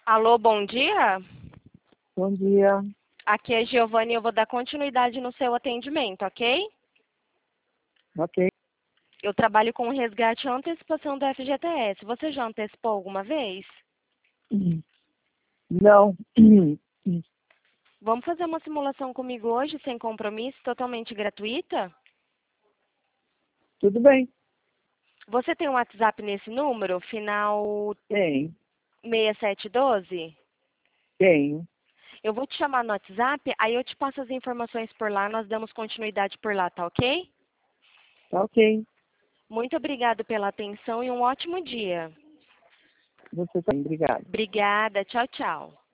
Alô, bom dia. Bom dia. Aqui é Giovanni e eu vou dar continuidade no seu atendimento, ok? Ok. Eu trabalho com resgate e antecipação do FGTS. Você já antecipou alguma vez? Não. Vamos fazer uma simulação comigo hoje, sem compromisso, totalmente gratuita? Tudo bem. Você tem um WhatsApp nesse número, final Tem. 6712? Tenho. Eu vou te chamar no WhatsApp, aí eu te passo as informações por lá, nós damos continuidade por lá, tá ok? Tá ok. Muito obrigado pela atenção e um ótimo dia. Você também. Obrigado. Obrigada, tchau, tchau.